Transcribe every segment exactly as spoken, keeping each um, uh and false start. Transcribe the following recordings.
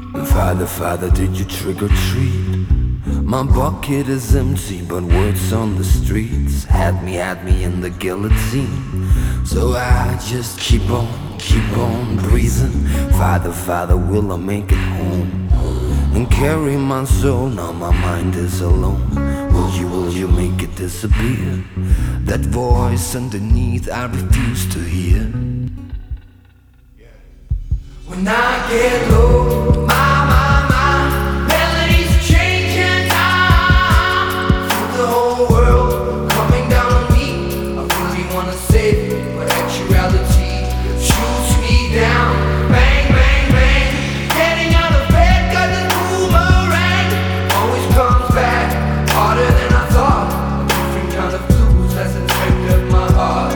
Father, Father, did you trick or treat? My bucket is empty, but words on the streets had me, had me in the guillotine. So I just keep on, keep on breathing. Father, Father, will I make it home? And carry my soul, now my mind is alone. Will you, will you make it disappear? That voice underneath I refuse to hear. When I get low, my, my, my melodies changing now. Feel the whole world coming down on me. I really wanna save it, but actuality shoots me down. Bang, bang, bang. Getting out of bed got the boomerang. Always comes back harder than I thought. A different kind of blues has infected my heart.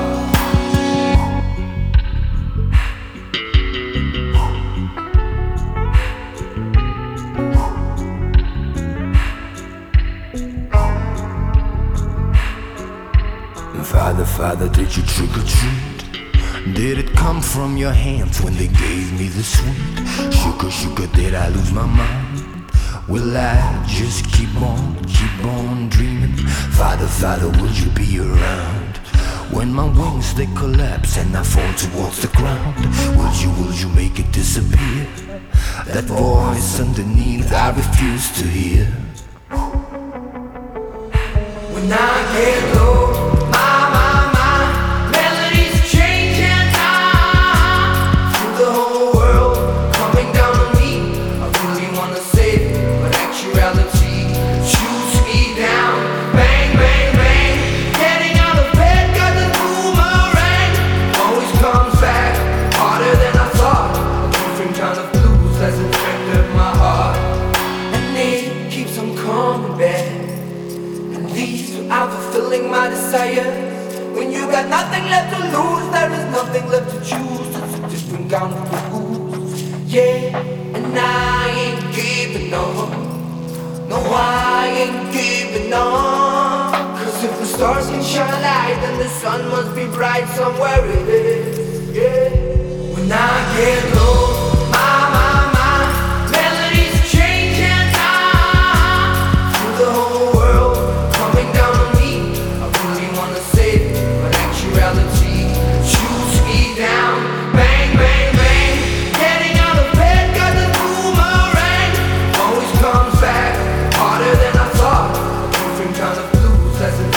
Father, Father, did you trick or treat? Did it come from your hands when they gave me the sweet? Sugar, sugar, did I lose my mind? Will I just keep on, keep on dreaming? Father, Father, will you be around? When my wings they collapse and I fall towards the ground, will you, will you make it disappear? That voice underneath I refuse to hear. When I get low, I'm fulfilling my desires. When you got nothing left to lose, there is nothing left to choose. It's a different kind of blues. Yeah, and I ain't giving up. No, I ain't giving up. Cause if the stars can shine light, then the sun must be bright somewhere it is. Yeah, when I get low, kind of blues, that's